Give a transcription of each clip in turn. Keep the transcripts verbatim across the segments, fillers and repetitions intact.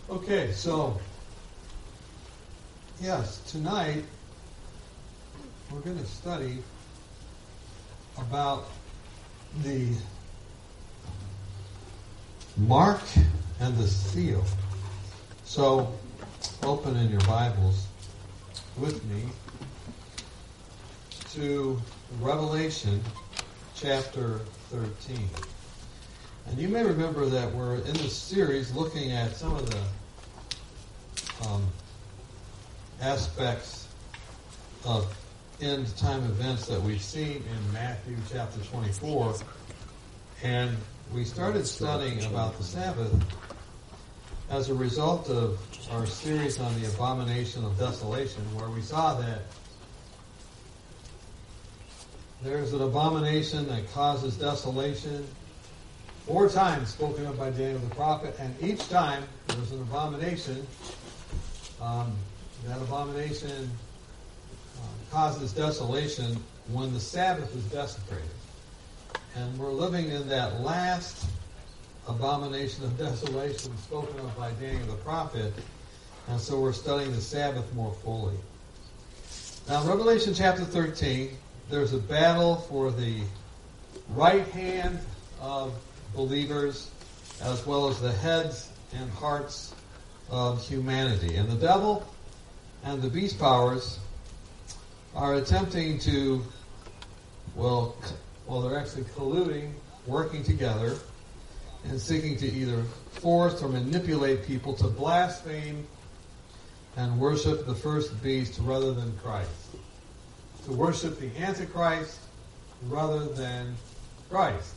Okay, so, yes, tonight we're going to study about the mark and the seal. So, open in your Bibles with me to Revelation chapter thirteen. And you may remember that we're in this series looking at some of the um, aspects of end-time events that we've seen in Matthew chapter twenty-four. And we started studying about the Sabbath as a result of our series on the abomination of desolation, where we saw that there's an abomination that causes desolation four times spoken of by Daniel the prophet, and each time there's an abomination. Um, that abomination uh, causes desolation when the Sabbath is desecrated. And we're living in that last abomination of desolation spoken of by Daniel the prophet, and so we're studying the Sabbath more fully. Now, in Revelation chapter thirteen, there's a battle for the right hand of believers as well as the heads and hearts of humanity. And the devil and the beast powers are attempting to, well, well, they're actually colluding, working together, and seeking to either force or manipulate people to blaspheme and worship the first beast rather than Christ. To worship the Antichrist rather than Christ.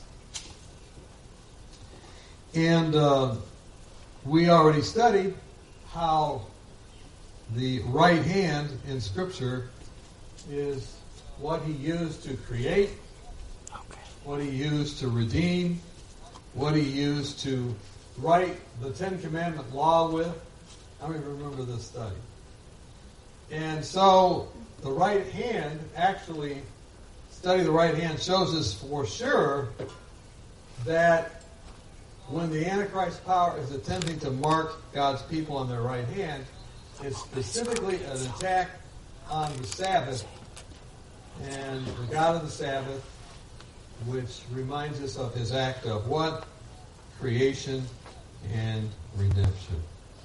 And uh, we already studied how the right hand in Scripture is what he used to create, what he used to redeem, what he used to write the Ten Commandment law with. How many remember this study? And so the right hand, actually, study the right hand shows us for sure that when the Antichrist power is attempting to mark God's people on their right hand, it's specifically an attack on the Sabbath and the God of the Sabbath, which reminds us of his act of what? Creation and redemption.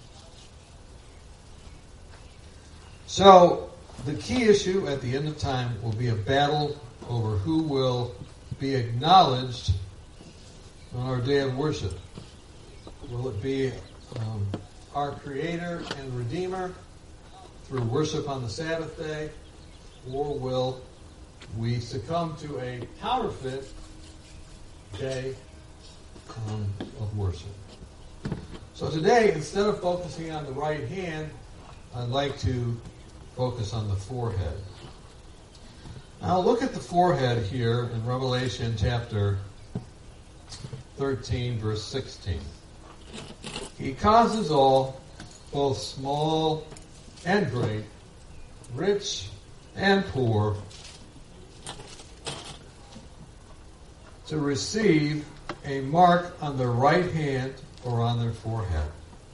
So, the key issue at the end of time will be a battle over who will be acknowledged on our day of worship. Will it be um, our Creator and Redeemer through worship on the Sabbath day, or will we succumb to a counterfeit day um, of worship? So today, instead of focusing on the right hand, I'd like to focus on the forehead. Now look at the forehead here in Revelation chapter thirteen, verse sixteen. He causes all, both small and great, rich and poor, to receive a mark on their right hand or on their forehead.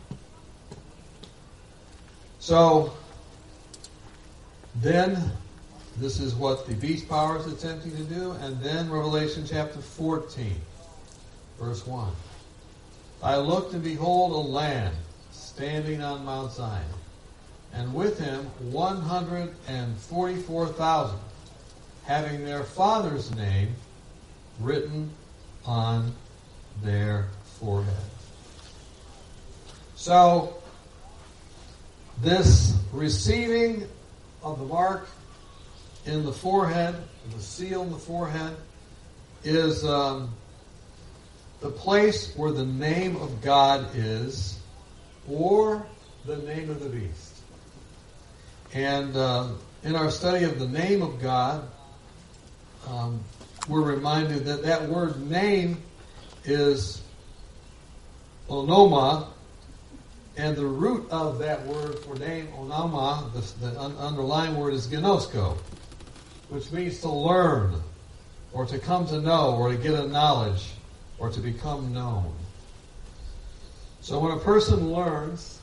So, then, this is what the beast power is attempting to do, and then Revelation chapter fourteen. Verse one. I looked, and behold, a Lamb standing on Mount Zion, and with him one hundred forty-four thousand, having their Father's name written on their forehead. So, this receiving of the mark in the forehead, the seal in the forehead, is um, the place where the name of God is, or the name of the beast. And uh, in our study of the name of God, um, we're reminded that that word name is onoma, and the root of that word for name, onoma, the, the un- underlying word is gnosko, which means to learn, or to come to know, or to get a knowledge, or to become known. So when a person learns,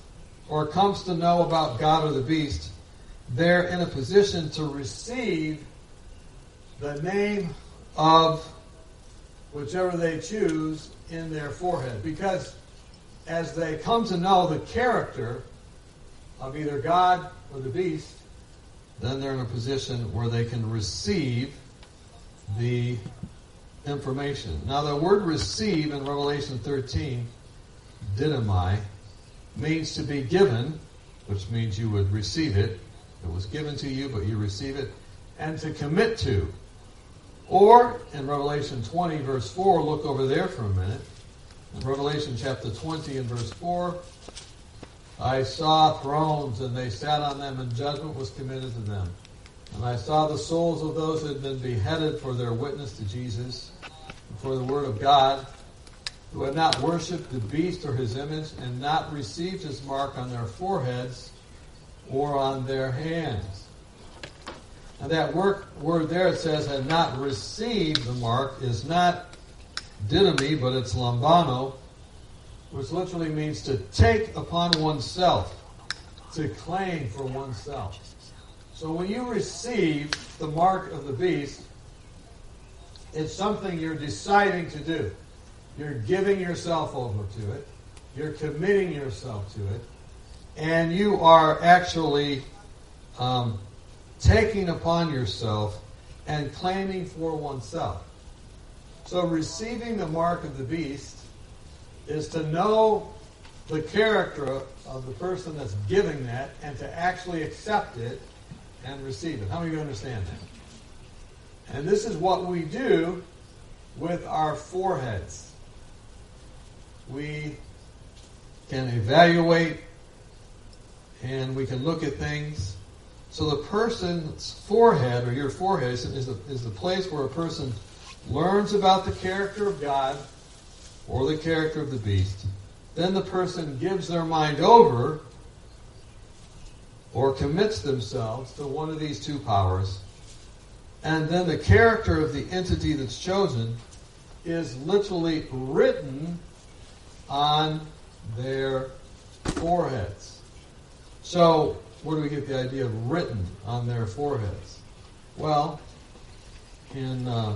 or comes to know about God or the beast, they're in a position to receive the name of whichever they choose in their forehead. Because as they come to know the character of either God or the beast, then they're in a position where they can receive the information. Now, the word receive in Revelation thirteen, didymai, means to be given, which means you would receive it. It was given to you, but you receive it. And to commit to. Or, in Revelation twenty, verse four, look over there for a minute. In Revelation chapter twenty and verse four, I saw thrones, and they sat on them, and judgment was committed to them. And I saw the souls of those who had been beheaded for their witness to Jesus, and for the word of God, who had not worshipped the beast or his image, and not received his mark on their foreheads or on their hands. And that word, word there, it says, had not received the mark, is not didymi, but it's lambano, which literally means to take upon oneself, to claim for oneself. So when you receive the mark of the beast, it's something you're deciding to do. You're giving yourself over to it. You're committing yourself to it. And you are actually um, taking upon yourself and claiming for oneself. So receiving the mark of the beast is to know the character of the person that's giving that and to actually accept it and receive it. How many of you understand that? And this is what we do with our foreheads. We can evaluate and we can look at things. So the person's forehead, or your forehead, is the, is the place where a person learns about the character of God or the character of the beast. Then the person gives their mind over or commits themselves to one of these two powers. And then the character of the entity that's chosen is literally written on their foreheads. So, where do we get the idea of written on their foreheads? Well, in uh,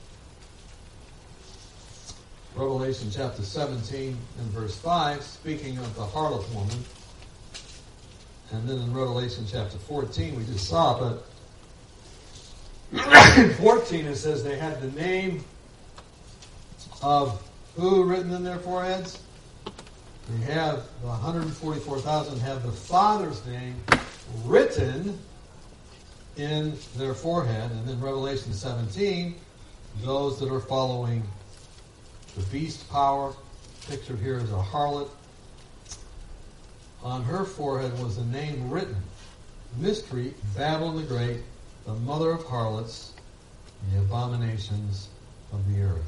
Revelation chapter seventeen and verse five, speaking of the harlot woman, and then in Revelation chapter fourteen, we just saw, but in fourteen it says they had the name of who written in their foreheads? They have the one hundred forty-four thousand have the Father's name written in their forehead. And then Revelation seventeen, those that are following the beast power, pictured here as a harlot, on her forehead was the name written, Mystery, Babylon the Great, the mother of harlots, and the abominations of the earth.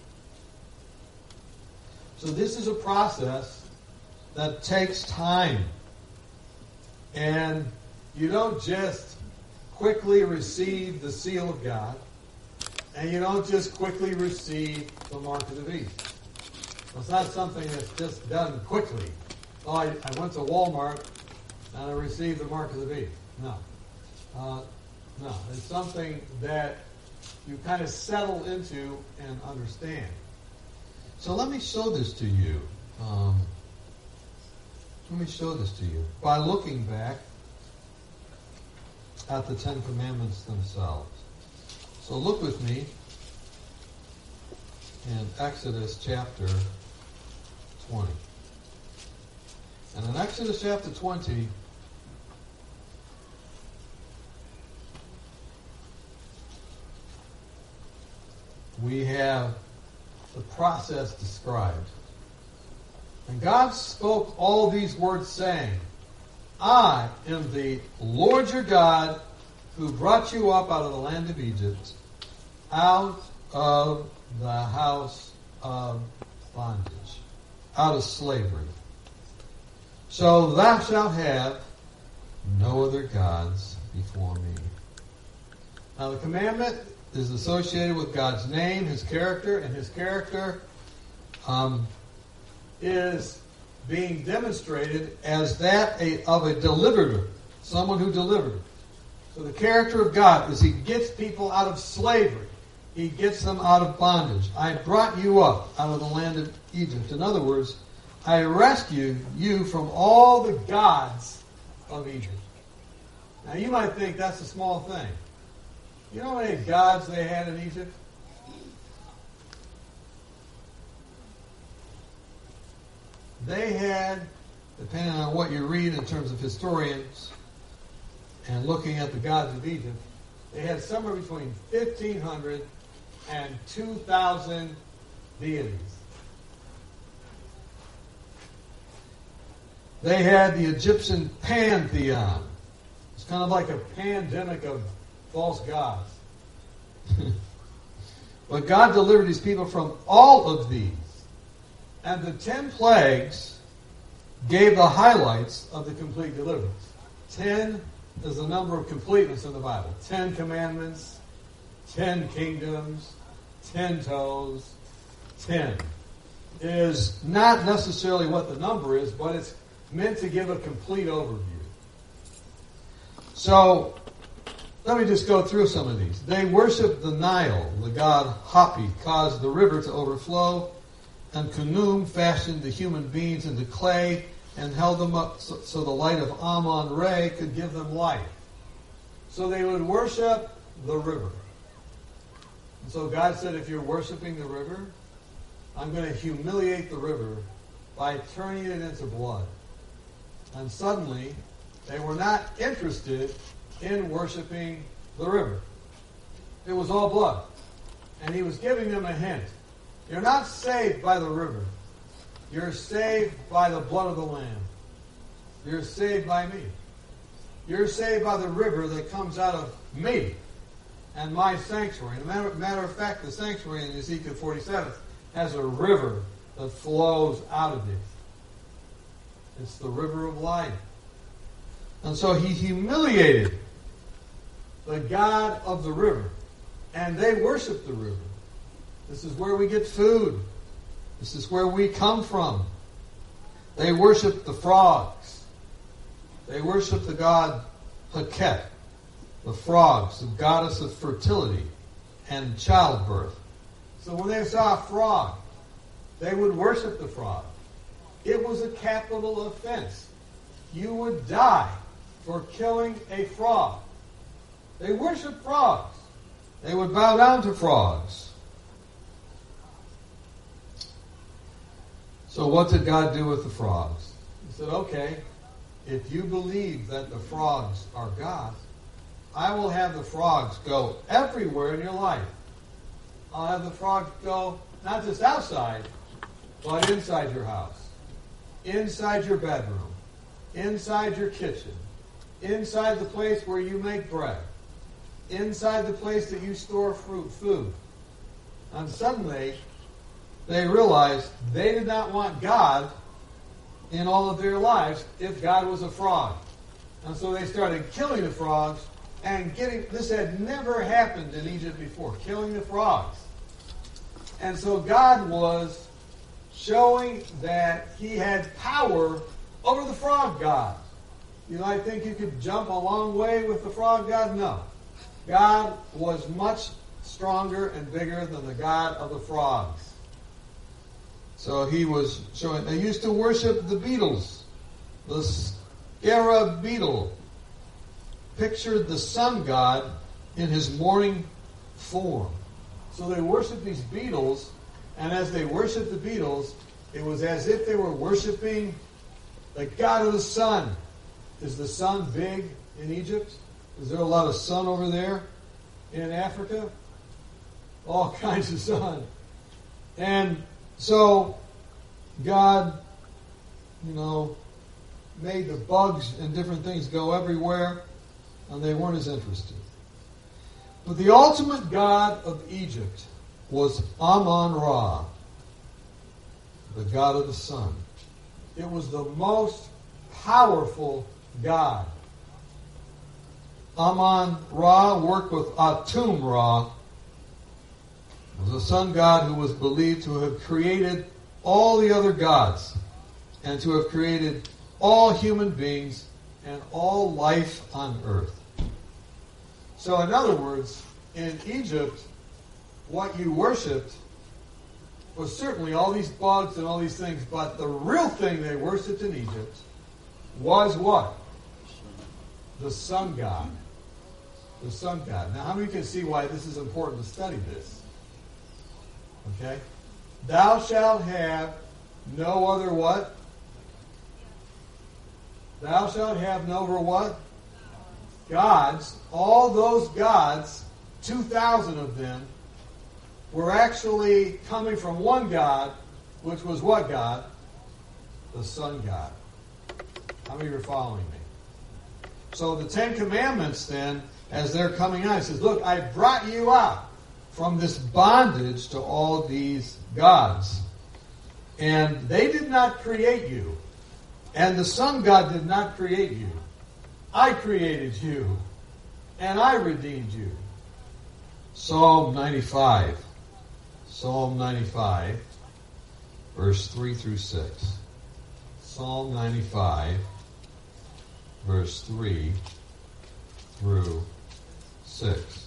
So this is a process that takes time. And you don't just quickly receive the seal of God, and you don't just quickly receive the mark of the beast. It's not something that's just done quickly. Oh, I, I went to Walmart and I received the mark of the beast. No. Uh, no. It's something that you kind of settle into and understand. So let me show this to you. Um, let me show this to you by looking back at the Ten Commandments themselves. So look with me in Exodus chapter twenty. And in Exodus chapter twenty, we have the process described. And God spoke all these words, saying, I am the Lord your God, who brought you up out of the land of Egypt, out of the house of bondage, out of slavery. So thou shalt have no other gods before me. Now the commandment is associated with God's name, His character, and His character um, is being demonstrated as that a, of a deliverer, someone who delivered. So the character of God is He gets people out of slavery. He gets them out of bondage. I brought you up out of the land of Egypt. In other words, I rescued you from all the gods of Egypt. Now you might think that's a small thing. You know how many gods they had in Egypt? They had, depending on what you read in terms of historians and looking at the gods of Egypt, they had somewhere between fifteen hundred and two thousand deities. They had the Egyptian pantheon. It's kind of like a pandemic of false gods. But God delivered His people from all of these. And the ten plagues gave the highlights of the complete deliverance. Ten is the number of completeness in the Bible. Ten commandments, ten kingdoms, ten toes, ten. Is not necessarily what the number is, but it's meant to give a complete overview. So, let me just go through some of these. They worshiped the Nile. The god Hapi caused the river to overflow, and Khnum fashioned the human beings into clay and held them up so, so the light of Amun-Re could give them life. So they would worship the river. And so God said, if you're worshiping the river, I'm going to humiliate the river by turning it into blood. And suddenly, they were not interested in worshiping the river. It was all blood. And He was giving them a hint. You're not saved by the river. You're saved by the blood of the Lamb. You're saved by me. You're saved by the river that comes out of me and my sanctuary. And matter, matter of fact, the sanctuary in Ezekiel forty-seven has a river that flows out of it. It's the river of life. And so He humiliated the God of the river. And they worshiped the river. This is where we get food. This is where we come from. They worship the frogs. They worship the god Heket, the frogs, the goddess of fertility and childbirth. So when they saw a frog, they would worship the frog. It was a capital offense. You would die for killing a frog. They worshiped frogs. They would bow down to frogs. So what did God do with the frogs? He said, okay, if you believe that the frogs are gods, I will have the frogs go everywhere in your life. I'll have the frogs go not just outside, but inside your house, inside your bedroom, inside your kitchen, inside the place where you make bread, inside the place that you store fruit, food. And suddenly, they realized they did not want God in all of their lives if God was a frog. And so they started killing the frogs and getting, this had never happened in Egypt before, killing the frogs. And so God was showing that He had power over the frog god. You might think you could jump a long way with the frog god? No. God was much stronger and bigger than the god of the frogs. So He was showing, they used to worship the beetles. The scarab beetle pictured the sun god in his morning form. So they worshiped these beetles, and as they worshiped the beetles, it was as if they were worshiping the god of the sun. Is the sun big in Egypt? Is there a lot of sun over there in Africa? All kinds of sun. And so God, you know, made the bugs and different things go everywhere, and they weren't as interested. But the ultimate god of Egypt was Amun-Ra, the god of the sun. It was the most powerful god. Amun-Ra worked with Atum-Ra, was a sun god who was believed to have created all the other gods. and to have created all human beings and all life on earth. So in other words, in Egypt, what you worshipped was certainly all these bugs and all these things, but the real thing they worshipped in Egypt was what? The sun god. The sun god. Now, how many can see why this is important to study this? Okay? Thou shalt have no other what? Thou shalt have no other what? Gods. All those gods, two thousand of them, were actually coming from one God, which was what God? The sun god. How many are following me? So the Ten Commandments then, as they're coming out, it says, look, I brought you out from this bondage to all these gods. And they did not create you. And the sun god did not create you. I created you. And I redeemed you. Psalm ninety-five. Psalm ninety-five, verse three through six. Psalm ninety-five, verse three through six.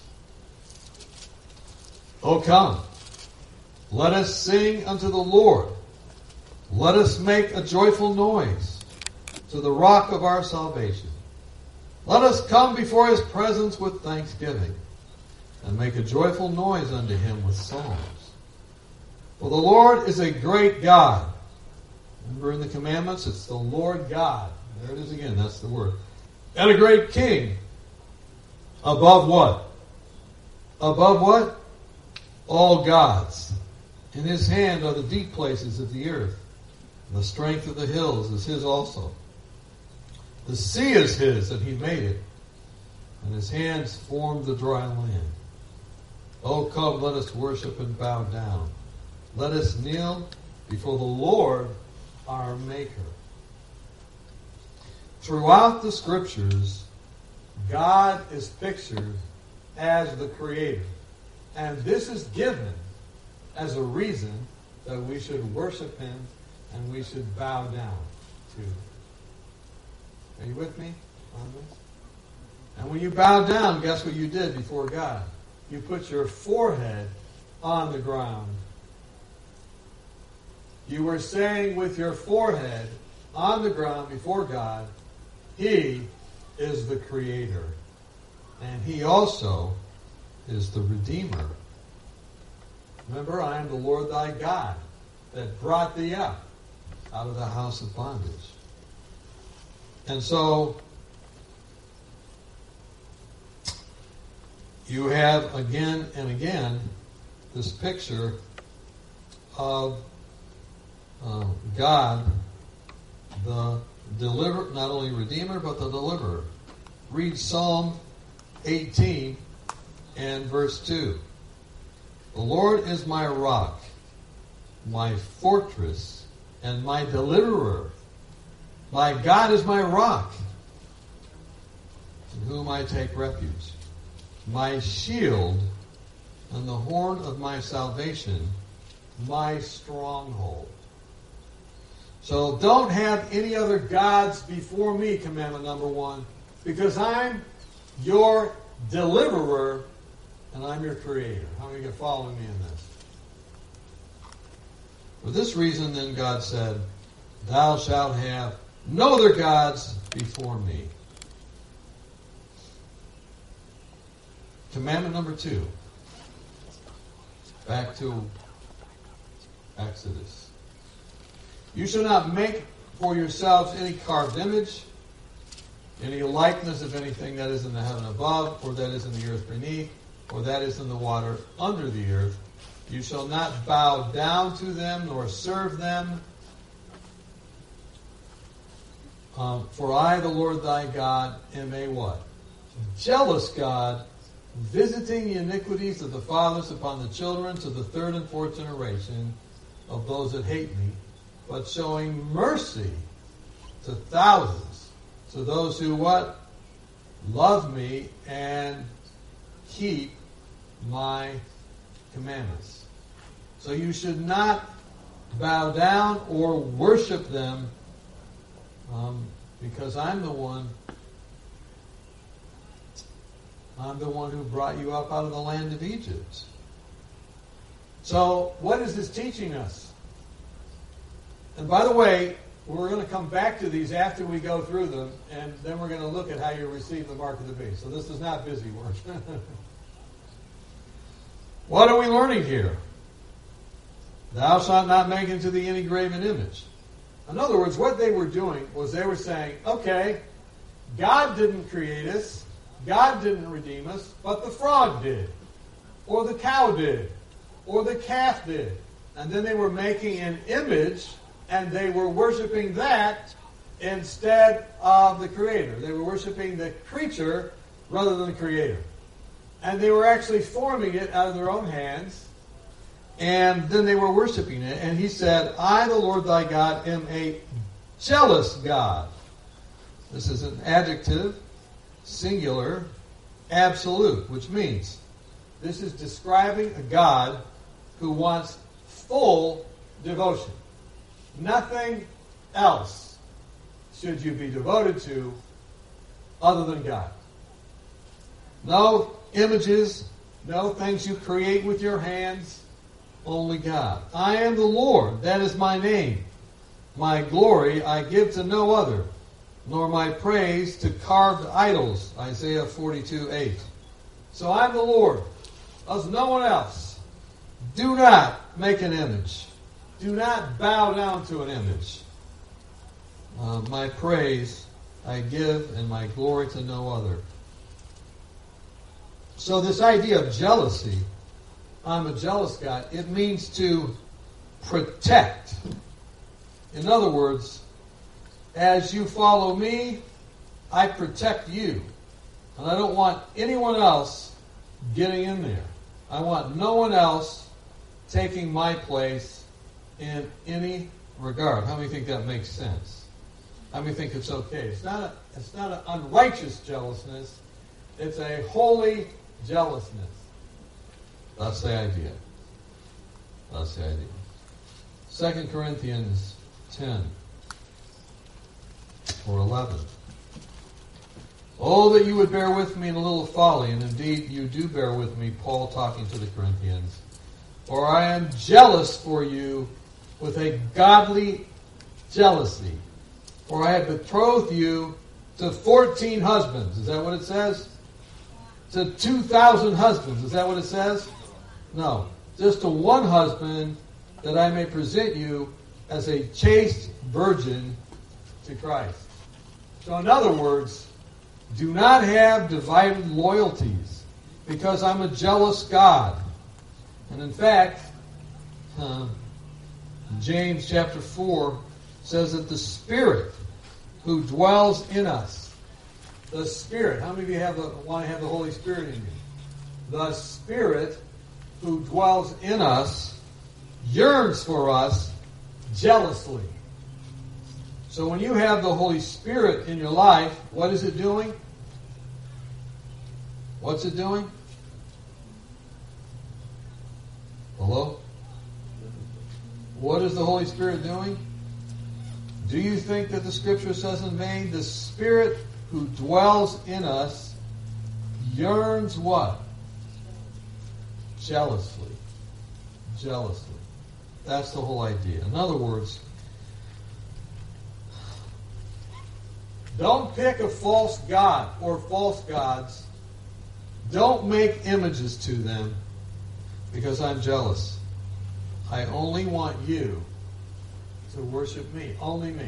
O come, let us sing unto the Lord. Let us make a joyful noise to the rock of our salvation. Let us come before his presence with thanksgiving, and make a joyful noise unto him with psalms. For the Lord is a great God. Remember in the commandments, it's the Lord God. There it is again, that's the word. And a great king. Above what? Above what? All gods. In his hand are the deep places of the earth. And the strength of the hills is his also. The sea is his, and he made it. And his hands formed the dry land. Oh, come, let us worship and bow down. Let us kneel before the Lord our Maker. Throughout the Scriptures, God is pictured as the Creator. And this is given as a reason that we should worship him and we should bow down to him. Are you with me on this? And when you bow down, guess what you did before God? You put your forehead on the ground. You were saying with your forehead on the ground before God, he is the Creator. And he also is the Redeemer. Remember, I am the Lord thy God that brought thee up out of the house of bondage. And so, you have again and again this picture of uh, God, the deliverer, not only Redeemer, but the Deliverer. Read Psalm eighteen and verse two. The Lord is my rock, my fortress, and my deliverer. My God is my rock, in whom I take refuge. My shield and the horn of my salvation, my stronghold. So don't have any other gods before me, commandment number one, because I'm your deliverer and I'm your creator. How many are following me in this? For this reason, then, God said, thou shalt have no other gods before me. Commandment number two. Back to Exodus. You shall not make for yourselves any carved image, any likeness of anything that is in the heaven above, or that is in the earth beneath, or that is in the water under the earth. You shall not bow down to them, nor serve them. Um, for I, the Lord thy God, am a what? Jealous God, visiting the iniquities of the fathers upon the children to the third and fourth generation of those that hate me, but showing mercy to thousands, to those who what? Love me and keep my commandments. So you should not bow down or worship them Um, because I'm the one, I'm the one who brought you up out of the land of Egypt. So, what is this teaching us? And by the way, we're going to come back to these after we go through them, and then we're going to look at how you receive the mark of the beast. So this is not busy work. What are we learning here? Thou shalt not make unto thee any graven image. In other words, what they were doing was they were saying, okay, God didn't create us, God didn't redeem us, but the frog did, or the cow did, or the calf did. And then they were making an image, and they were worshiping that instead of the Creator. They were worshiping the creature rather than the Creator. And they were actually forming it out of their own hands, and then they were worshiping it. And he said, I, the Lord thy God, am a jealous God. This is an adjective, singular, absolute, which means this is describing a God who wants full devotion. Nothing else should you be devoted to other than God. No images, no things you create with your hands, only God. I am the Lord, that is my name. My glory I give to no other, nor my praise to carved idols. Isaiah forty-two eight. So I'm the Lord. There's no one else. Do not make an image. Do not bow down to an image. Uh, my praise I give, and my glory to no other. So this idea of jealousy, I'm a jealous God, it means to protect. In other words, as you follow me, I protect you. And I don't want anyone else getting in there. I want no one else taking my place in any regard. How many think that makes sense? How many think it's okay? It's not a, it's not an unrighteous jealousness. It's a holy jealousness. That's the idea. That's the idea. Second Corinthians ten or eleven. Oh, that you would bear with me in a little folly, and indeed you do bear with me, Paul talking to the Corinthians. For I am jealous for you with a godly jealousy. For I have betrothed you to fourteen husbands. Is that what it says? To two thousand husbands. Is that what it says? No. Just to one husband, that I may present you as a chaste virgin to Christ. So in other words, do not have divided loyalties, because I'm a jealous God. And in fact, uh, James chapter four says that the Spirit who dwells in us, the Spirit, how many of you have the, want to have the Holy Spirit in you? The Spirit who dwells in us yearns for us jealously. So when you have the Holy Spirit in your life, what is it doing? What's it doing? Hello? What is the Holy Spirit doing? Do you think that the Scripture says in vain, the Spirit who dwells in us yearns what? Jealously. Jealously. That's the whole idea. In other words, don't pick a false god or false gods. Don't make images to them, because I'm jealous. I only want you to worship me. Only me.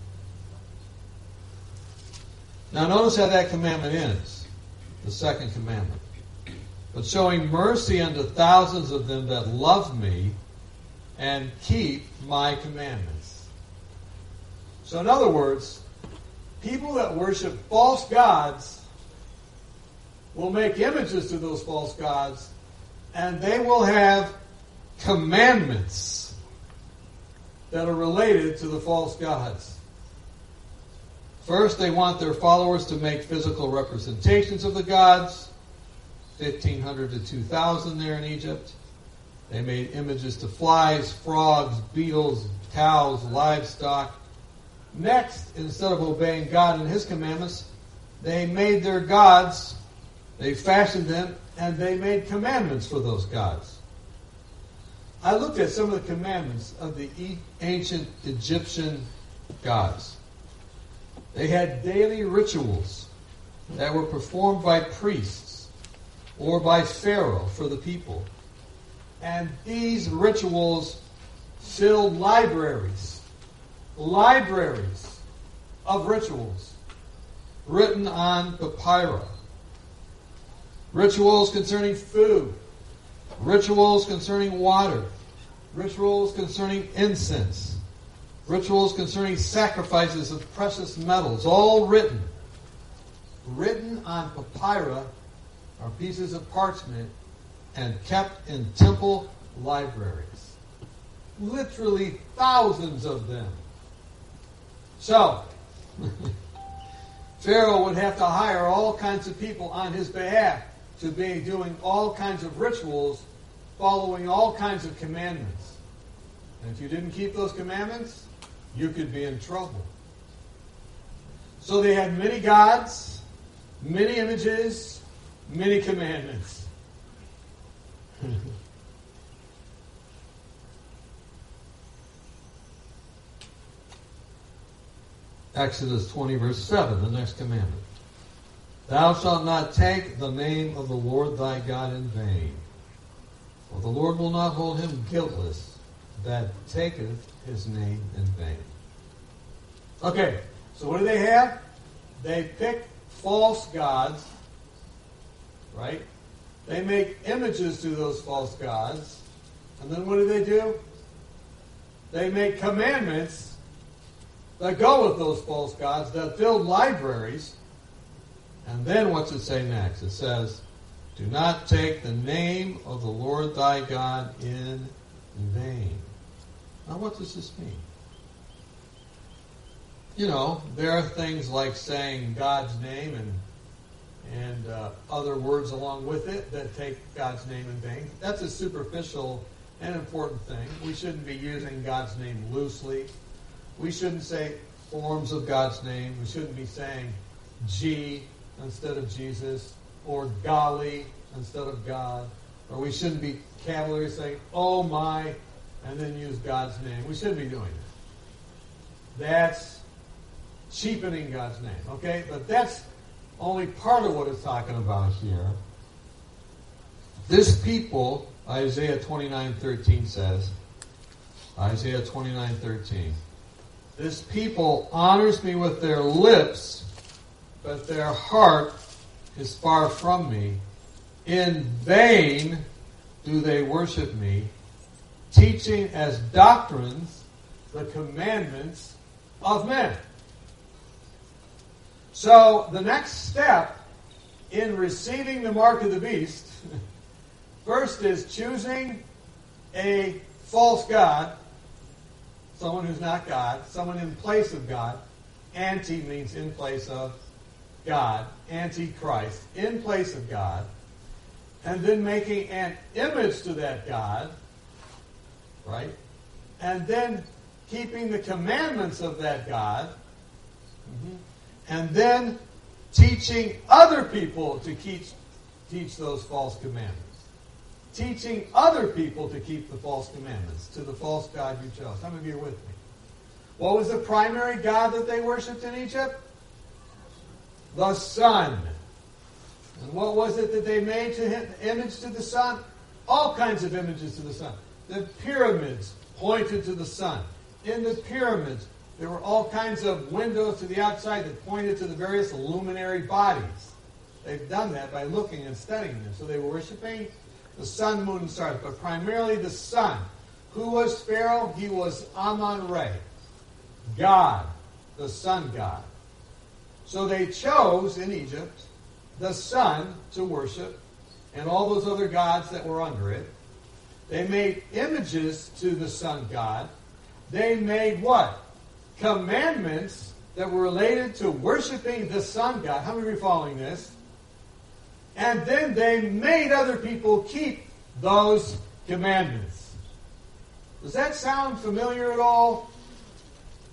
Now notice how that commandment ends. The second commandment. But showing mercy unto thousands of them that love me and keep my commandments. So in other words, people that worship false gods will make images to those false gods, and they will have commandments that are related to the false gods. First, they want their followers to make physical representations of the gods. fifteen hundred to two thousand there in Egypt. They made images to flies, frogs, beetles, cows, livestock. Next, instead of obeying God and His commandments, they made their gods, they fashioned them, and they made commandments for those gods. I looked at some of the commandments of the ancient Egyptian gods. They had daily rituals that were performed by priests or by Pharaoh for the people. And these rituals filled libraries, libraries of rituals written on papyrus. Rituals concerning food, rituals concerning water, rituals concerning incense, rituals concerning sacrifices of precious metals, all written. Written on papyrus are pieces of parchment and kept in temple libraries. Literally thousands of them. So, Pharaoh would have to hire all kinds of people on his behalf to be doing all kinds of rituals, following all kinds of commandments. And if you didn't keep those commandments, you could be in trouble. So they had many gods, many images, many commandments. Exodus twenty, verse seven, the next commandment. Thou shalt not take the name of the Lord thy God in vain, for the Lord will not hold him guiltless that taketh his name in vain. Okay, so what do they have? They pick false gods, right? They make images to those false gods. And then what do they do? They make commandments that go with those false gods, that build libraries. And then what's it say next? It says, do not take the name of the Lord thy God in vain. Now what does this mean? You know, there are things like saying God's name and and uh, other words along with it that take God's name in vain. That's a superficial and important thing. We shouldn't be using God's name loosely. We shouldn't say forms of God's name. We shouldn't be saying G instead of Jesus, or golly instead of God. Or we shouldn't be cavalier saying, oh my, and then use God's name. We shouldn't be doing that. That's cheapening God's name, okay? But that's only part of what it's talking about here. This people, Isaiah twenty-nine thirteen says, Isaiah twenty-nine thirteen, this people honors me with their lips, but their heart is far from me. In vain do they worship me, teaching as doctrines the commandments of men. So the next step in receiving the mark of the beast, first is choosing a false god, someone who's not God, someone in place of God. Anti means in place of God, Antichrist, in place of God, and then making an image to that God, right? And then keeping the commandments of that God, mm-hmm. and then teaching other people to keep, teach those false commandments. Teaching other people to keep the false commandments to the false God you chose. Some of you are with me. What was the primary god that they worshipped in Egypt? The sun. And what was it that they made to him, image to the sun? All kinds of images to the sun. The pyramids pointed to the sun. In the pyramids, there were all kinds of windows to the outside that pointed to the various luminary bodies. They've done that by looking and studying them. So they were worshiping the sun, moon, and stars, but primarily the sun. Who was Pharaoh? He was Amun-Re, God, the sun god. So they chose in Egypt the sun to worship and all those other gods that were under it. They made images to the sun god. They made what? Commandments that were related to worshiping the sun god. How many of you are following this? And then they made other people keep those commandments. Does that sound familiar at all?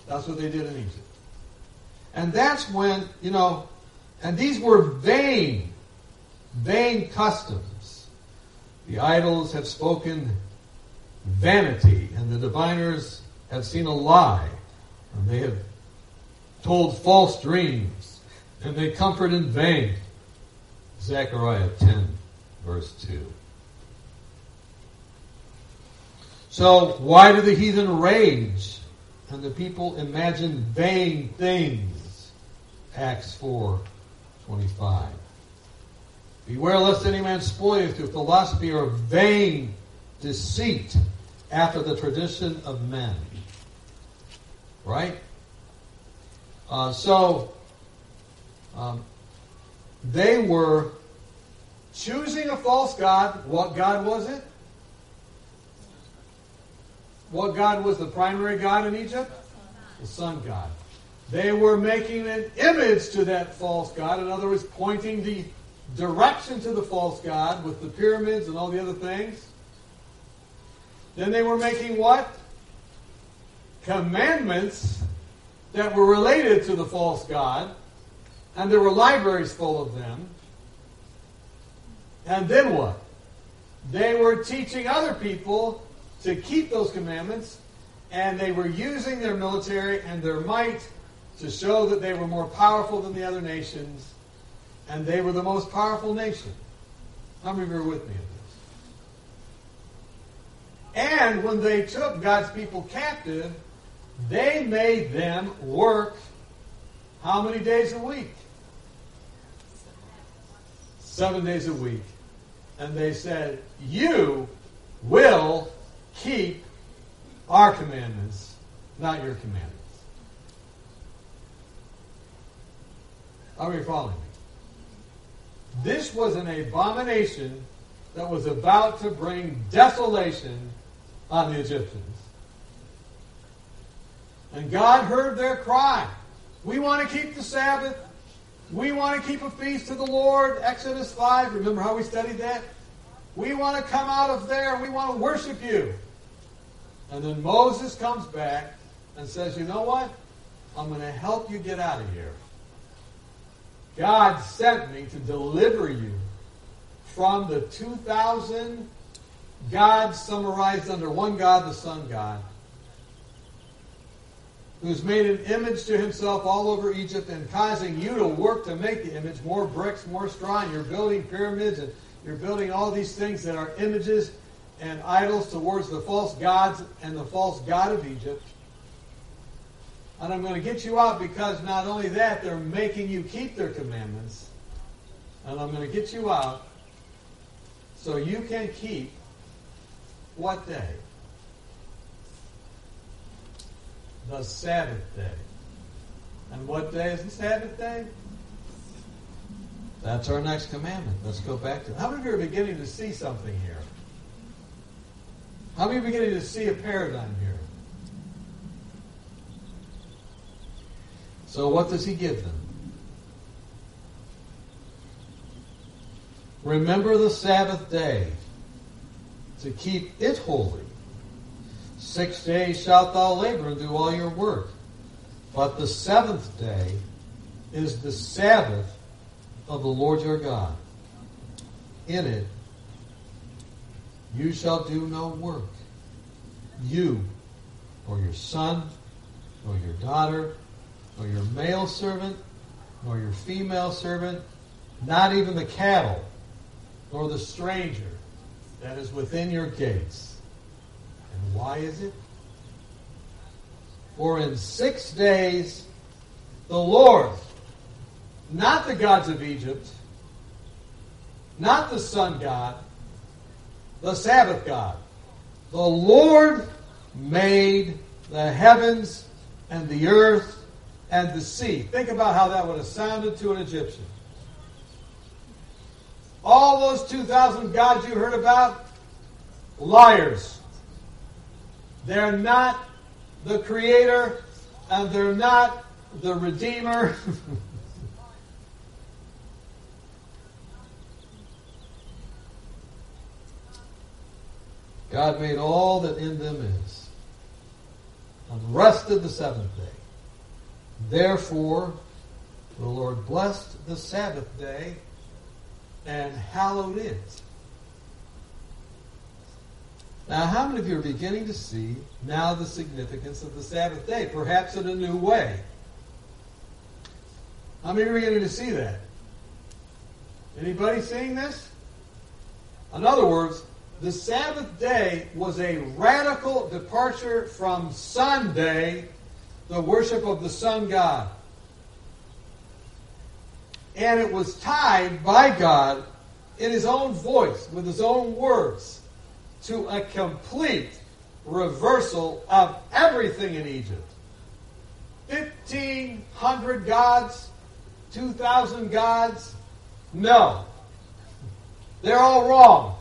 That's what they did in Egypt. And that's when, you know, and these were vain, vain customs. The idols have spoken vanity, and the diviners have seen a lie, and they have told false dreams, and they comfort in vain. Zechariah ten, verse two. So, why do the heathen rage and the people imagine vain things? Acts four, twenty-five. Beware lest any man spoil you through philosophy or vain deceit after the tradition of men. Right? Uh, so, um, they were choosing a false god. What god was it? What god was the primary god in Egypt? The sun god. They were making an image to that false god. In other words, pointing the direction to the false god with the pyramids and all the other things. Then they were making what? Commandments that were related to the false god. And there were libraries full of them. And then what? They were teaching other people to keep those commandments, and they were using their military and their might to show that they were more powerful than the other nations, and they were the most powerful nation. How many of you are with me at this? And when they took God's people captive, they made them work how many days a week? Seven days a week. And they said, you will keep our commandments, not your commandments. Are you following me? This was an abomination that was about to bring desolation on the Egyptians. And God heard their cry. We want to keep the Sabbath. We want to keep a feast to the Lord. Exodus five. Remember how we studied that? We want to come out of there and we want to worship you. And then Moses comes back and says, you know what? I'm going to help you get out of here. God sent me to deliver you from the two thousand gods summarized under one God, the sun god, who's made an image to himself all over Egypt and causing you to work to make the image, more bricks, more straw, and you're building pyramids and you're building all these things that are images and idols towards the false gods and the false god of Egypt. And I'm going to get you out because not only that, they're making you keep their commandments. And I'm going to get you out so you can keep what day? The Sabbath day. And what day is the Sabbath day? That's our next commandment. Let's go back to it. How many of you are beginning to see something here? How many are beginning to see a paradigm here? So what does he give them? Remember the Sabbath day to keep it holy. Six days shalt thou labor and do all your work. But the seventh day is the Sabbath of the Lord your God. In it you shall do no work. You, or your son, or your daughter, or your male servant, nor your female servant, not even the cattle, nor the stranger that is within your gates. And why is it? For in six days the Lord, not the gods of Egypt, not the sun god, the Sabbath god, the Lord made the heavens and the earth and the sea. Think about how that would have sounded to an Egyptian. All those two thousand gods you heard about, liars. They're not the creator and they're not the redeemer. God made all that in them is and rested the seventh day. Therefore, the Lord blessed the Sabbath day and hallowed it. Now, how many of you are beginning to see now the significance of the Sabbath day, perhaps in a new way? How many are beginning to see that? Anybody seeing this? In other words, the Sabbath day was a radical departure from Sunday, the worship of the sun god. And it was tied by God in His own voice, with His own words, to a complete reversal of everything in Egypt. fifteen hundred gods, two thousand gods. No. They're all wrong.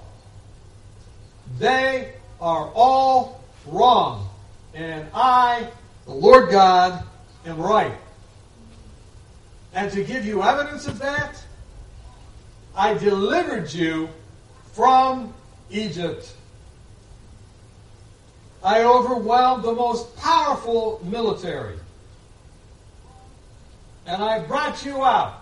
They are all wrong. And I, the Lord God, am right. And to give you evidence of that, I delivered you from Egypt. I overwhelmed the most powerful military. And I brought you out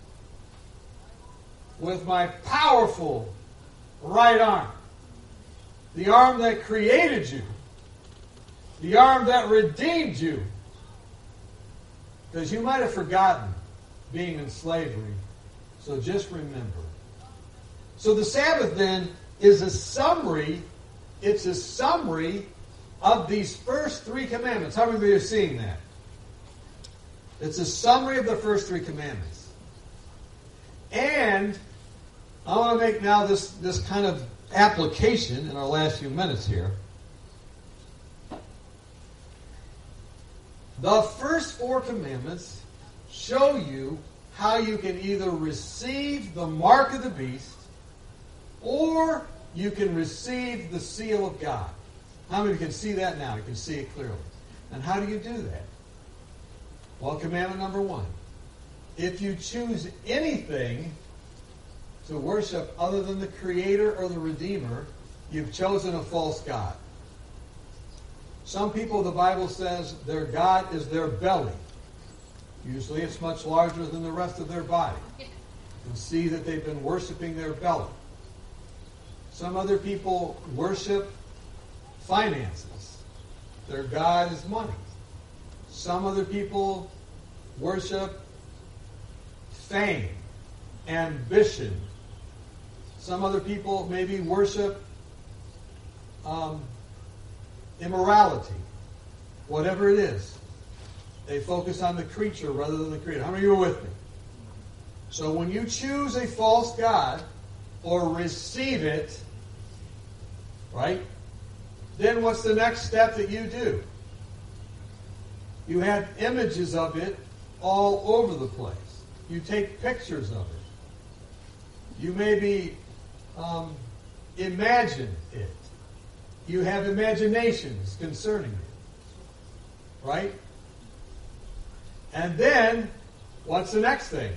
with my powerful right arm. The arm that created you. The arm that redeemed you. Because you might have forgotten being in slavery. So just remember. So the Sabbath then is a summary. It's a summary of these first three commandments. How many of you are seeing that? It's a summary of the first three commandments. And I want to make now this, this kind of application in our last few minutes here. The first four commandments show you how you can either receive the mark of the beast or you can receive the seal of God. How many of you can see that now? You can see it clearly. And how do you do that? Well, commandment number one. If you choose anything to worship other than the Creator or the Redeemer, you've chosen a false god. Some people, the Bible says, their god is their belly. Usually it's much larger than the rest of their body. You can see that they've been worshiping their belly. Some other people worship finances. Their god is money. Some other people worship fame, ambition. Some other people maybe worship um, immorality. Whatever it is. They focus on the creature rather than the Creator. How many of you are with me? So when you choose a false god or receive it, right, then what's the next step that you do? You have images of it all over the place. You take pictures of it. You maybe um, imagine it. You have imaginations concerning it. Right? And then, what's the next thing?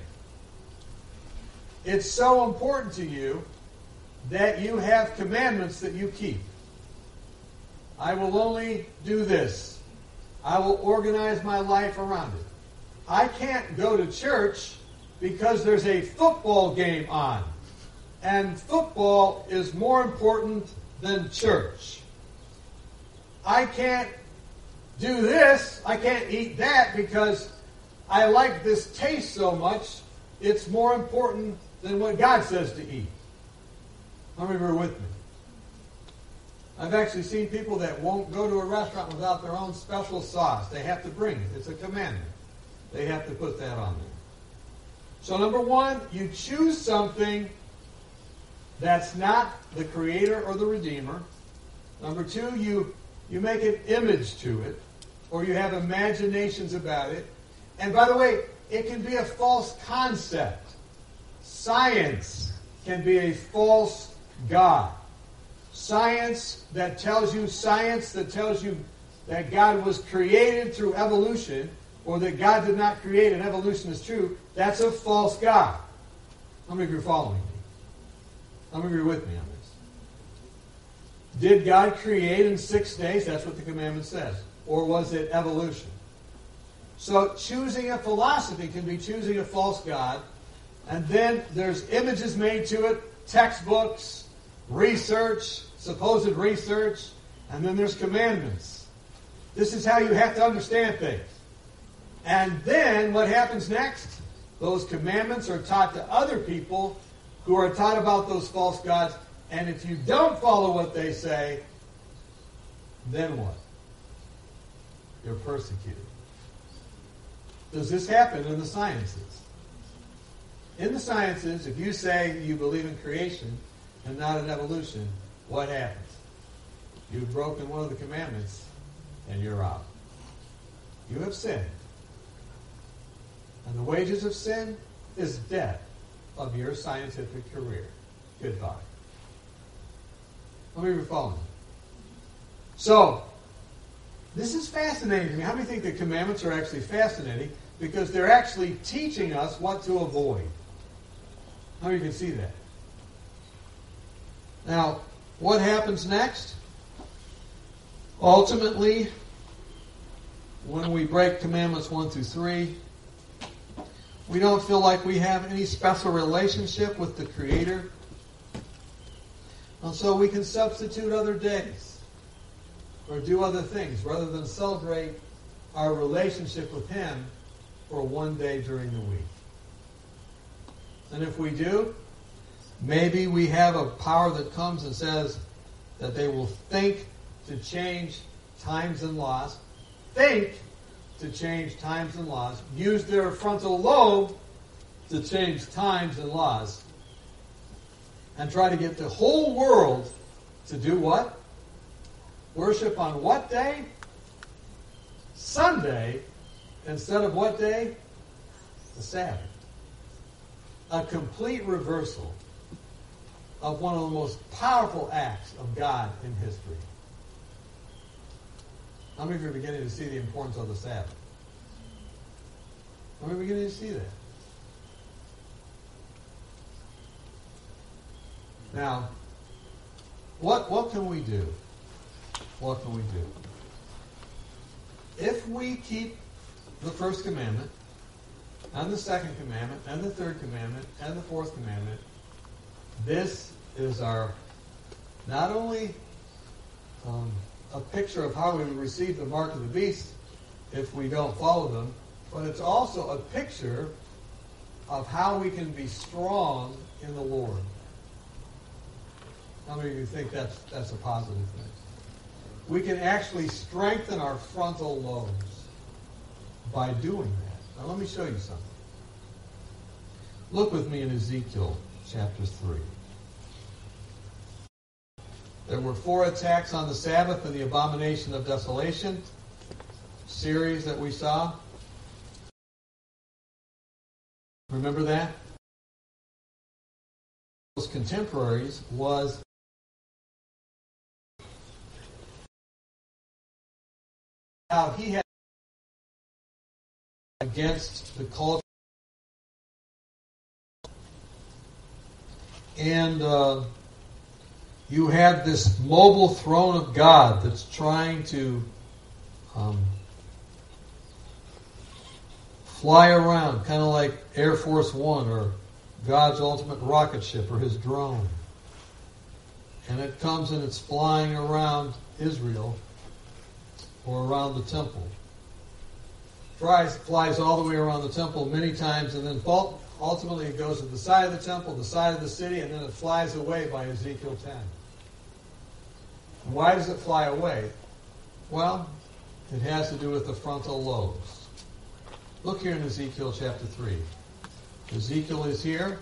It's so important to you that you have commandments that you keep. I will only do this. I will organize my life around it. I can't go to church because there's a football game on. And football is more important than church. I can't do this. I can't eat that because I like this taste so much. It's more important than what God says to eat. How many of you are with me? I've actually seen people that won't go to a restaurant without their own special sauce. They have to bring it. It's a commandment. They have to put that on there. So number one, you choose something that's not the Creator or the Redeemer. Number two, you, you make an image to it, or you have imaginations about it. And by the way, it can be a false concept. Science can be a false god. Science that tells you, science that tells you that God was created through evolution, or that God did not create and evolution is true, that's a false god. How many of you are following me? How many of you are with me on this? Did God create in six days? That's what the commandment says. Or was it evolution? So choosing a philosophy can be choosing a false god. And then there's images made to it, textbooks, research, supposed research, and then there's commandments. This is how you have to understand things. And then what happens next? Those commandments are taught to other people who are taught about those false gods. And if you don't follow what they say, then what? You're persecuted. Does this happen in the sciences? In the sciences, if you say you believe in creation and not in evolution, what happens? You've broken one of the commandments and you're out. You have sinned. And the wages of sin is death of your scientific career. Goodbye. How many of you are following? So, this is fascinating to me. How many think the commandments are actually fascinating? Because they're actually teaching us what to avoid. How many of you can see that? Now, what happens next? Ultimately, when we break commandments one through three, we don't feel like we have any special relationship with the Creator. And so we can substitute other days or do other things rather than celebrate our relationship with Him for one day during the week. And if we do, maybe we have a power that comes and says that they will think to change times and laws, think to change times and laws, use their frontal lobe to change times and laws, and try to get the whole world to do what? Worship on what day? Sunday, instead of what day? The Sabbath. A complete reversal of one of the most powerful acts of God in history. How many of you are beginning to see the importance of the Sabbath? How many are beginning to see that? Now, what, what can we do? What can we do? If we keep the first commandment, and the second commandment, and the third commandment, and the fourth commandment, this is our, not only um, a picture of how we receive the mark of the beast if we don't follow them, but it's also a picture of how we can be strong in the Lord. How many of you think that's, that's a positive thing? We can actually strengthen our frontal lobes by doing that. Now let me show you something. Look with me in Ezekiel chapter three. There were four attacks on the Sabbath in the abomination of desolation series that we saw. Remember that? Those contemporaries was how he had against the culture. And uh, you have this mobile throne of God that's trying to um, fly around, kind of like Air Force One or God's ultimate rocket ship or his drone. And it comes and it's flying around Israel or around the temple. Flies, flies all the way around the temple many times, and then ultimately it goes to the side of the temple, the side of the city, and then it flies away by Ezekiel ten. And why does it fly away? Well, it has to do with the frontal lobes. Look here in Ezekiel chapter three. Ezekiel is here,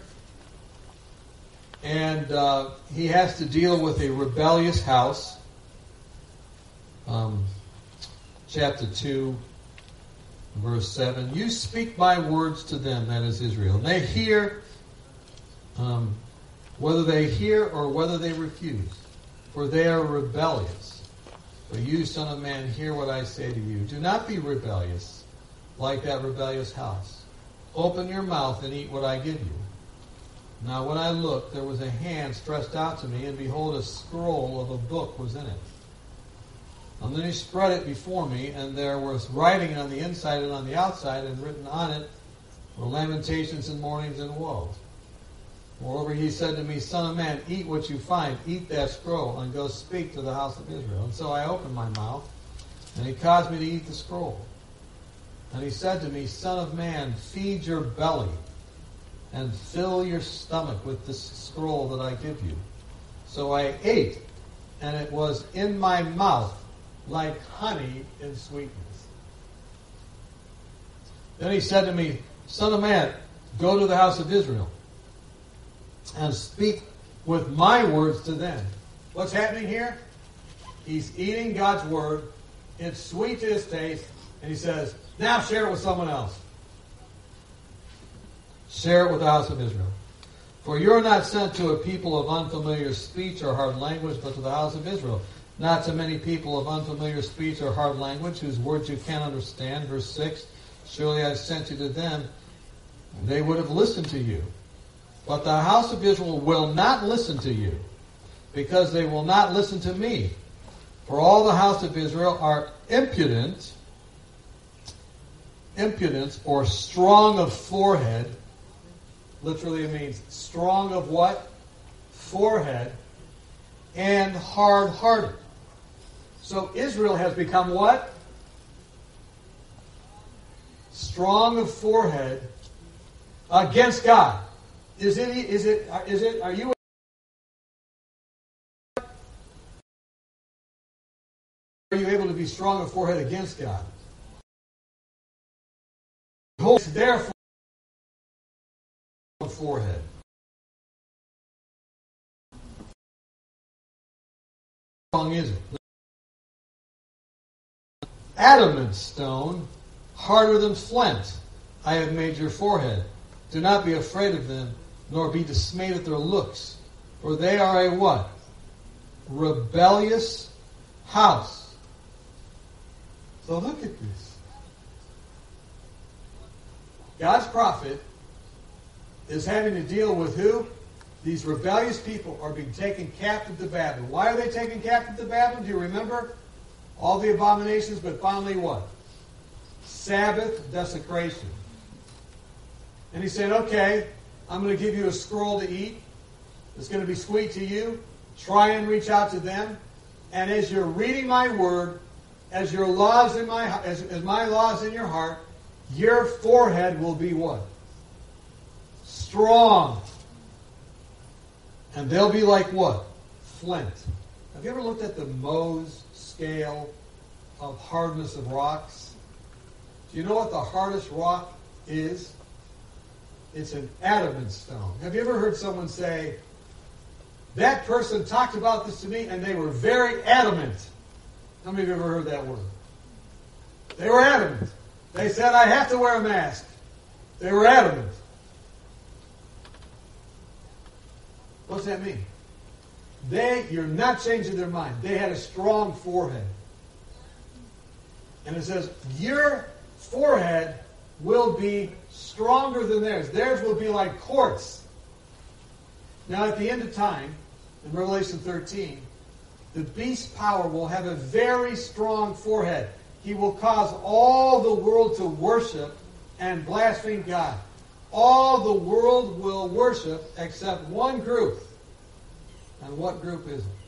and uh, he has to deal with a rebellious house. Um, chapter two, verse seven. You speak my words to them, that is Israel. And they hear, um, whether they hear or whether they refuse, for they are rebellious. But you, son of man, hear what I say to you. Do not be rebellious like that rebellious house. Open your mouth and eat what I give you. Now when I looked, there was a hand stretched out to me, and behold, a scroll of a book was in it. And then he spread it before me, and there was writing on the inside and on the outside, and written on it were lamentations and mournings and woes. Moreover, he said to me, Son of man, eat what you find, eat that scroll, and go speak to the house of Israel. And so I opened my mouth, and he caused me to eat the scroll. And he said to me, Son of man, feed your belly, and fill your stomach with this scroll that I give you. So I ate, and it was in my mouth like honey in sweetness. Then he said to me, Son of man, go to the house of Israel, and speak with my words to them. What's happening here? He's eating God's word. It's sweet to his taste. And he says, now share it with someone else. Share it with the house of Israel. For you're not sent to a people of unfamiliar speech or hard language, but to the house of Israel. Not to many people of unfamiliar speech or hard language, whose words you can't understand. Verse six, surely I've sent you to them, and they would have listened to you. But the house of Israel will not listen to you, because they will not listen to me. For all the house of Israel are impudent, impudence, or strong of forehead. Literally it means strong of what? Forehead, and hard-hearted. So Israel has become what? Strong of forehead against God. Is it, is it, is it, are you, are you able to be strong of forehead against God? Therefore, forehead. How long is it? Adamant stone, harder than flint, I have made your forehead. Do not be afraid of them, nor be dismayed at their looks, for they are a what? Rebellious house. So look at this. God's prophet is having to deal with who? These rebellious people are being taken captive to Babylon. Why are they taken captive to Babylon? Do you remember? All the abominations, but finally what? Sabbath desecration. And he said, okay, I'm going to give you a scroll to eat. It's going to be sweet to you. Try and reach out to them. And as you're reading my word, as your laws in my as, as my laws in your heart, your forehead will be what? Strong. And they'll be like what? Flint. Have you ever looked at the Mohs scale of hardness of rocks? Do you know what the hardest rock is? It's an adamant stone. Have you ever heard someone say, that person talked about this to me and they were very adamant? How many of you have ever heard that word? They were adamant. They said, I have to wear a mask. They were adamant. What's that mean? They, you're not changing their mind. They had a strong forehead. And it says, your forehead will be stronger than theirs. Theirs will be like quartz. Now at the end of time, in Revelation thirteen, the beast's power will have a very strong forehead. He will cause all the world to worship and blaspheme God. All the world will worship except one group. And what group is it?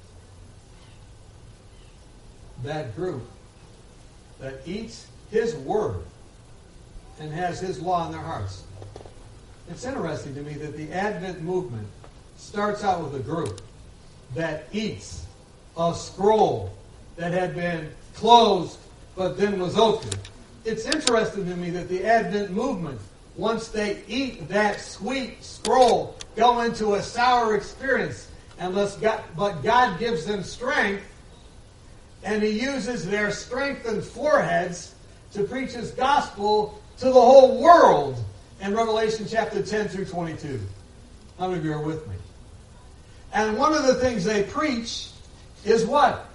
That group that eats his word and has his law in their hearts. It's interesting to me that the Advent movement starts out with a group that eats a scroll that had been closed but then was opened. It's interesting to me that the Advent movement, once they eat that sweet scroll, go into a sour experience. Unless God, but God gives them strength, and he uses their strengthened foreheads to preach his gospel to the whole world in Revelation chapter ten through twenty-two. How many of you are with me? And one of the things they preach is what?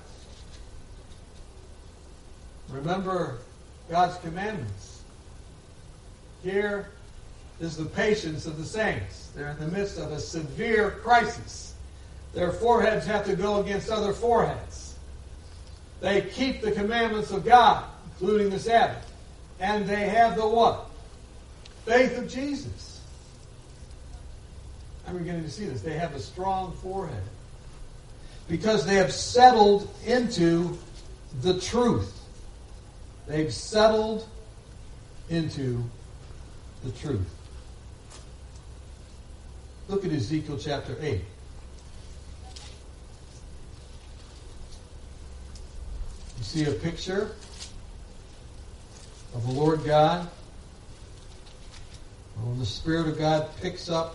Remember God's commandments. Here is the patience of the saints. They're in the midst of a severe crisis. Their foreheads have to go against other foreheads. They keep the commandments of God, including the Sabbath. And they have the what? Faith of Jesus. I'm beginning to see this. They have a strong forehead. Because they have settled into the truth. They've settled into the truth. Look at Ezekiel chapter eight. You see a picture of the Lord God. When the Spirit of God picks up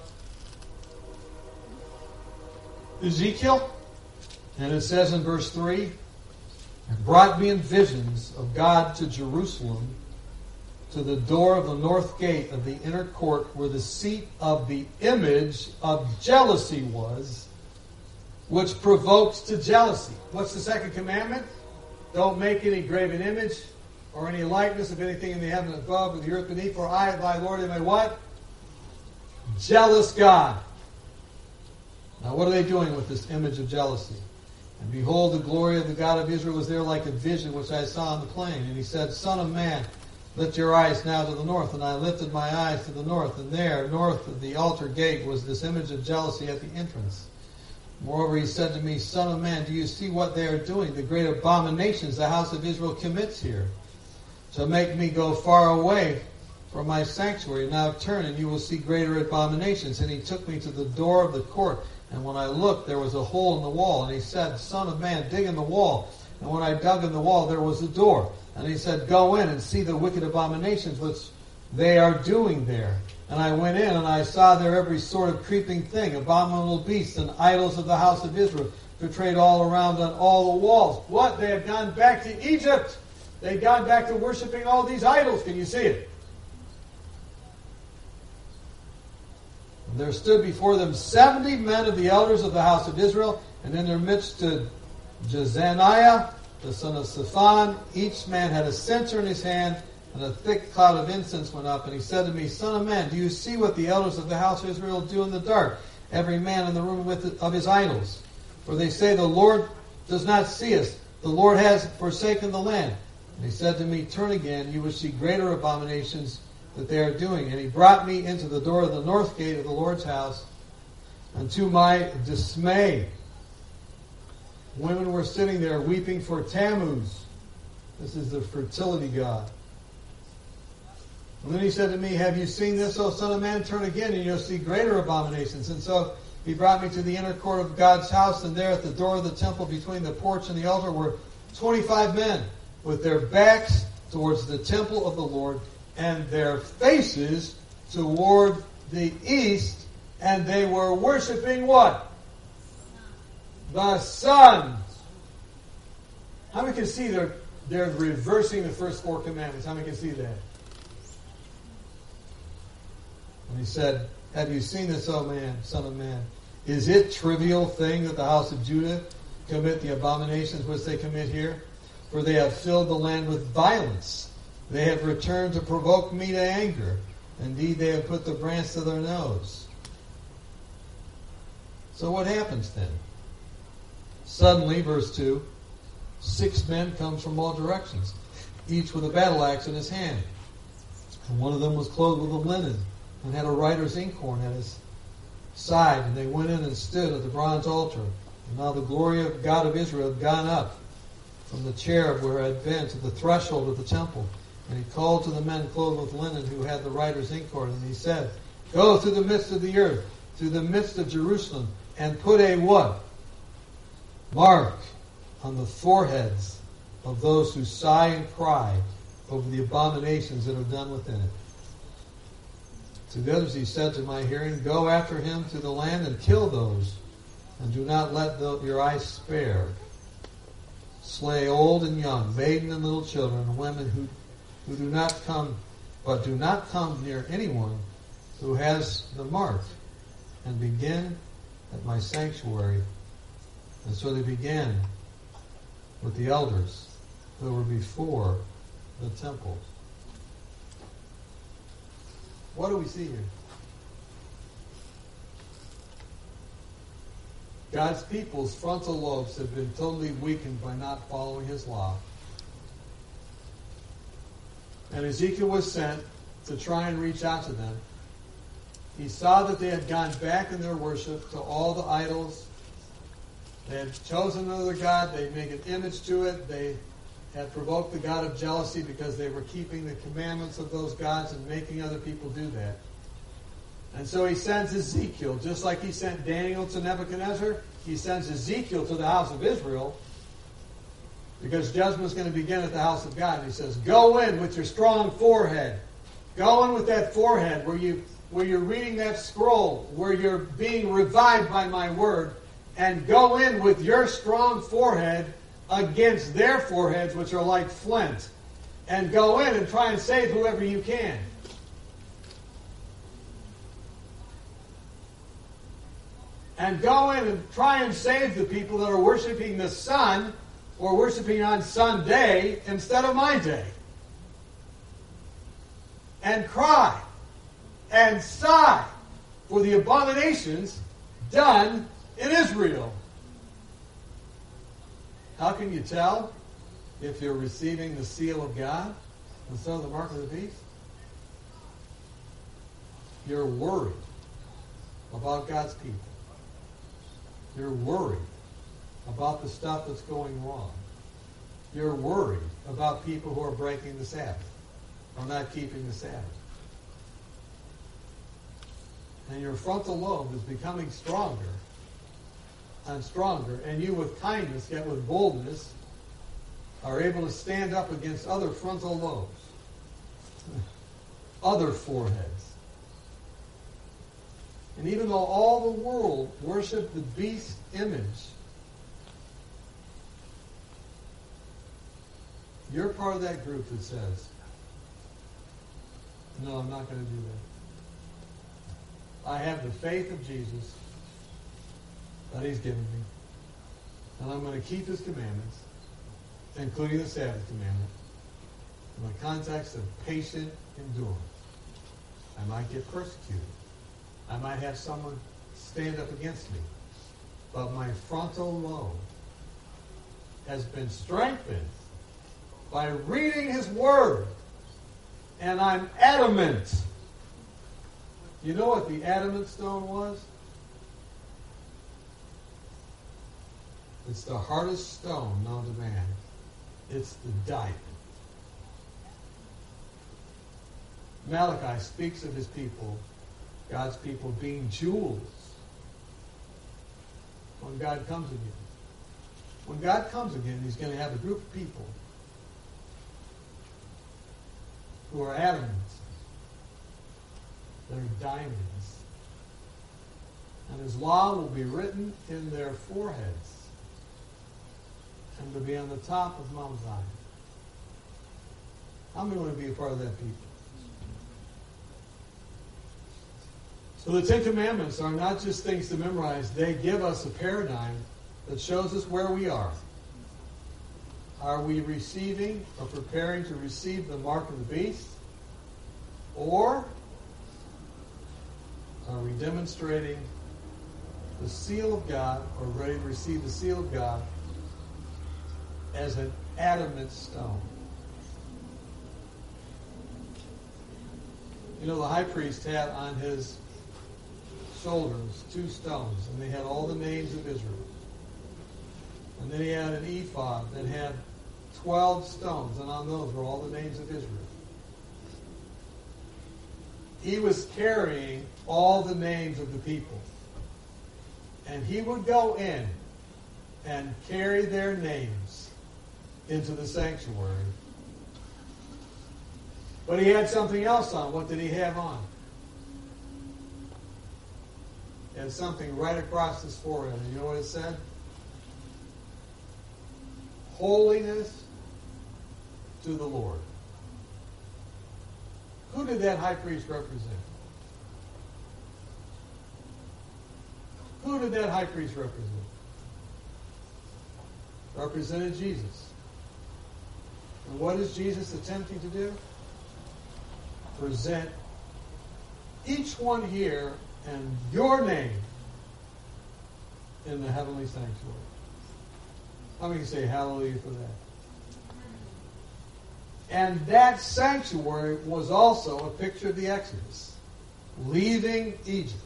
Ezekiel, and it says in verse three, and brought me in visions of God to Jerusalem, to the door of the north gate of the inner court, where the seat of the image of jealousy was, which provokes to jealousy. What's the second commandment? Don't make any graven image or any likeness of anything in the heaven above or the earth beneath, for I, thy Lord, am a what? Jealous God. Now what are they doing with this image of jealousy? And behold, the glory of the God of Israel was there like a vision which I saw on the plain. And he said, Son of man, lift your eyes now to the north. And I lifted my eyes to the north. And there, north of the altar gate, was this image of jealousy at the entrance. Moreover, he said to me, Son of man, do you see what they are doing? The great abominations the house of Israel commits here, to make me go far away from my sanctuary. Now turn, and you will see greater abominations. And he took me to the door of the court. And when I looked, there was a hole in the wall. And he said, Son of man, dig in the wall. And when I dug in the wall, there was a door. And he said, Go in and see the wicked abominations which they are doing there. And I went in, and I saw there every sort of creeping thing, abominable beasts and idols of the house of Israel, portrayed all around on all the walls. What? They have gone back to Egypt. They've gone back to worshiping all these idols. Can you see it? And there stood before them seventy men of the elders of the house of Israel, and in their midst stood Jezaniah, the son of Shaphan. Each man had a censer in his hand, and a thick cloud of incense went up. And he said to me, Son of man, do you see what the elders of the house of Israel do in the dark, every man in the room with of his idols? For they say, the Lord does not see us. The Lord has forsaken the land. And he said to me, Turn again, you will see greater abominations that they are doing. And he brought me into the door of the north gate of the Lord's house, and to my dismay, women were sitting there weeping for Tammuz. This is the fertility god. And then he said to me, Have you seen this, O son of man? Turn again, and you'll see greater abominations. And so he brought me to the inner court of God's house, and there at the door of the temple between the porch and the altar were twenty-five men with their backs towards the temple of the Lord, and their faces toward the east, and they were worshiping what? The sun. How many can see they're, they're reversing the first four commandments? How many can see that? And he said, Have you seen this, O man, son of man? Is it trivial thing that the house of Judah commit the abominations which they commit here? For they have filled the land with violence. They have returned to provoke me to anger. Indeed, they have put the branch to their nose. So what happens then? Suddenly, verse two, six men come from all directions, each with a battle axe in his hand. And one of them was clothed with a linen, and had a writer's inkhorn at his side. And they went in and stood at the bronze altar. And now the glory of God of Israel had gone up from the cherub where it had been to the threshold of the temple. And he called to the men clothed with linen who had the writer's inkhorn. And he said, Go through the midst of the earth, through the midst of Jerusalem, and put a what? Mark on the foreheads of those who sigh and cry over the abominations that are done within it. To the others he said to my hearing, Go after him to the land and kill those, and do not let the, your eyes spare. Slay old and young, maiden and little children, and women who, who do not come, but do not come near anyone who has the mark, and begin at my sanctuary. And so they began with the elders who were before the temple. What do we see here? God's people's frontal lobes have been totally weakened by not following his law. And Ezekiel was sent to try and reach out to them. He saw that they had gone back in their worship to all the idols. They had chosen another god. They made an image to it. They had provoked the God of jealousy because they were keeping the commandments of those gods and making other people do that. And so he sends Ezekiel, just like he sent Daniel to Nebuchadnezzar, he sends Ezekiel to the house of Israel because judgment is going to begin at the house of God. And he says, go in with your strong forehead. Go in with that forehead where, you, where you're reading that scroll, where you're being revived by my word, and go in with your strong forehead against their foreheads, which are like flint. And go in and try and save whoever you can. And go in and try and save the people that are worshiping the sun or worshiping on Sunday instead of my day. And cry and sigh for the abominations done in Israel. How can you tell if you're receiving the seal of God instead of the mark of the beast? You're worried about God's people. You're worried about the stuff that's going wrong. You're worried about people who are breaking the Sabbath or not keeping the Sabbath. And your frontal lobe is becoming stronger and stronger, and you with kindness, yet with boldness, are able to stand up against other frontal lobes, other foreheads. And even though all the world worship the beast image, you're part of that group that says, no, I'm not going to do that. I have the faith of Jesus that he's given me. And I'm going to keep his commandments, including the Sabbath commandment, in the context of patient endurance. I might get persecuted. I might have someone stand up against me. But my frontal lobe has been strengthened by reading his word. And I'm adamant. You know what the adamant stone was? It's the hardest stone known to man. It's the diamond. Malachi speaks of his people, God's people, being jewels when God comes again. When God comes again, he's going to have a group of people who are adamant. They're diamonds. And his law will be written in their foreheads and to be on the top of Mount Zion. How many want to be a part of that people? So the Ten Commandments are not just things to memorize. They give us a paradigm that shows us where we are. Are we receiving or preparing to receive the mark of the beast? Or are we demonstrating the seal of God or ready to receive the seal of God as an adamant stone? You know, the high priest had on his shoulders two stones, and they had all the names of Israel. And then he had an ephod that had twelve stones, and on those were all the names of Israel. He was carrying all the names of the people. And he would go in and carry their names into the sanctuary. But he had something else on. What did he have on? He had something right across his forehead. And you know what it said? Holiness to the Lord. Who did that high priest represent? Who did that high priest represent? Represented Jesus. And what is Jesus attempting to do? Present each one here and your name in the heavenly sanctuary. How many say hallelujah for that? And that sanctuary was also a picture of the Exodus, leaving Egypt,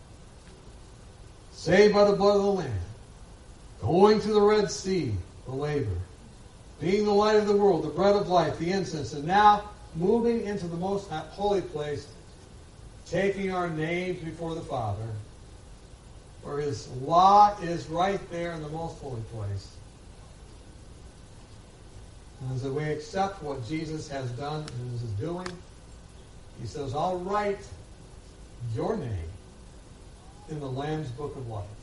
saved by the blood of the Lamb, going to the Red Sea, the laver, being the light of the world, the bread of life, the incense, and now moving into the most holy place, taking our names before the Father, where His law is right there in the most holy place. And as we accept what Jesus has done and is doing, He says, I'll write your name in the Lamb's Book of Life.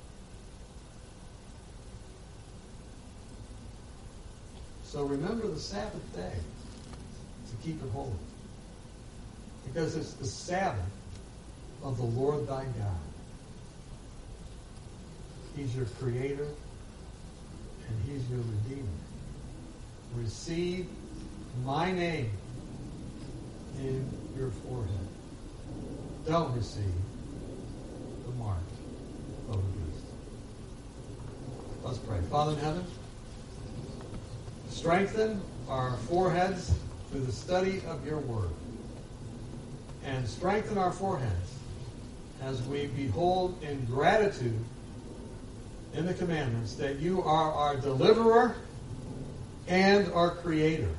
So remember the Sabbath day to keep it holy. Because it's the Sabbath of the Lord thy God. He's your Creator and He's your Redeemer. Receive my name in your forehead. Don't receive the mark of the beast. Let's pray. Father in heaven, strengthen our foreheads through the study of your word. And strengthen our foreheads as we behold in gratitude in the commandments that you are our deliverer and our creator.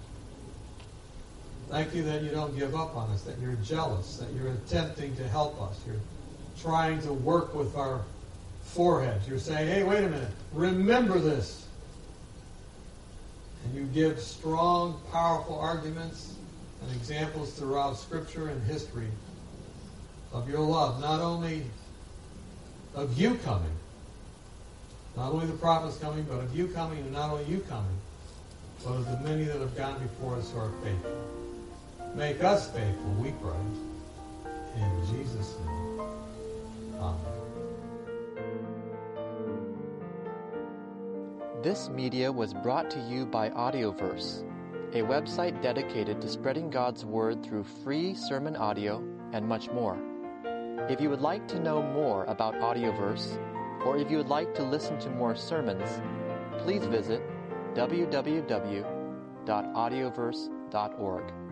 Thank you that you don't give up on us, that you're jealous, that you're attempting to help us. You're trying to work with our foreheads. You're saying, hey, wait a minute, remember this. And you give strong, powerful arguments and examples throughout Scripture and history of your love, not only of you coming, not only the prophets coming, but of you coming, and not only you coming, but of the many that have gone before us who are faithful. Make us faithful, we pray. In Jesus' name, amen. This media was brought to you by Audioverse, a website dedicated to spreading God's Word through free sermon audio and much more. If you would like to know more about Audioverse, or if you would like to listen to more sermons, please visit w w w dot audioverse dot org.